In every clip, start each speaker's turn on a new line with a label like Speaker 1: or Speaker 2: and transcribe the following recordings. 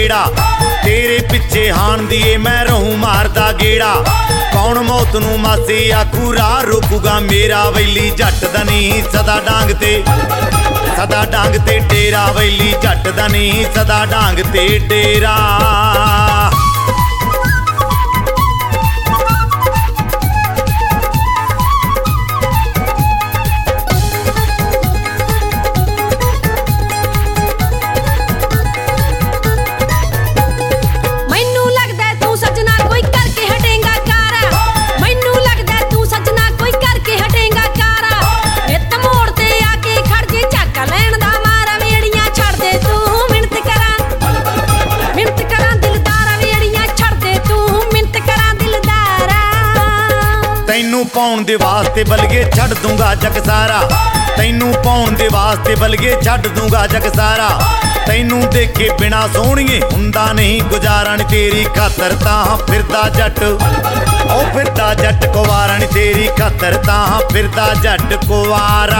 Speaker 1: गेड़ा। तेरे पिछे हान दिए मैं रहूं मारदा गेड़ा। कौन मौत नूं मासी आखू राह रोकूगा मेरा। वैली जट दा नहीं सदा डांग ते डेरा। वैली जट दा नहीं सदा डांग ते डेरा। तैनू पाउण दे वास्ते बलगे छड्ड दूंगा जग सारा। तैनू पाउण दे वास्ते बलगे छड्ड दूंगा जग सारा। तैनू देखे बिना सोहणीए हुंदा नहीं गुजारा नी। तेरी खातर तां फिरदा जट ओ फिरदा जट कुवारा नी। तेरी खातर तां फिरदा जट कुवारा।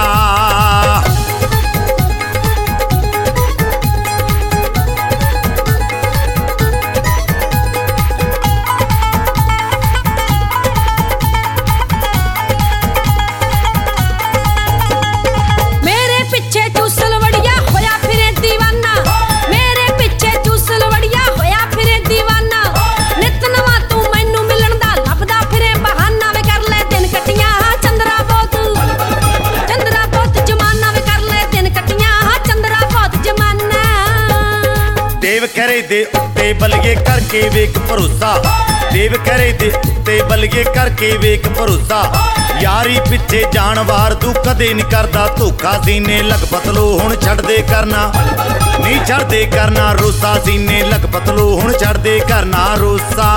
Speaker 1: देव करे दे उत्ते बलगे करके वेख भरोसा। देव करे दे उत्ते बलगे करके वेख भरोसा। यारी पिछे जान वार तू कदे नहीं करदा धोखा। सीने लग पतलो हुण छड्ड दे करना नहीं छड्ड दे करना रोसा। सीने लग पतलो हुण छड्ड दे करना रोसा।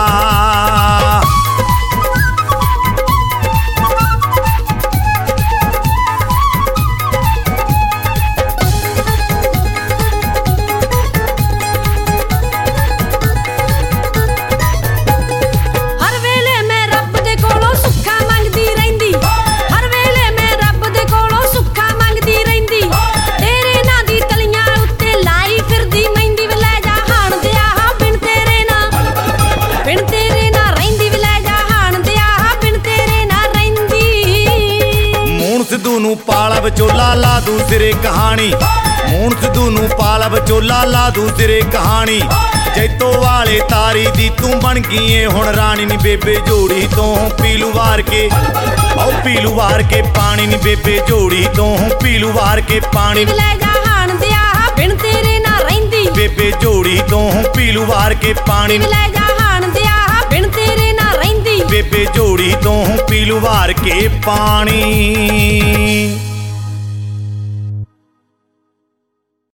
Speaker 1: सिद्धू नूं पाला विचोला ला दूं सिरे कहानी। मूण सिद्धू नूं पाला विचोला ला दूं सिरे कहानी। जैतो वाले तारी दी तू बन गई है हुण रानी नी। बेबे जोड़ी तो पीलू वार के ओ पीलू वार के पानी नी। बेबे जोड़ी तो पीलू वार के पानी।
Speaker 2: बिन तेरे ना रहिंदी।
Speaker 1: बेबे जोड़ी तो पीलू वार के पानी। बिन तेरे ना रहिंदी। बेबे जोड़ी तो पीलू वार के पानी।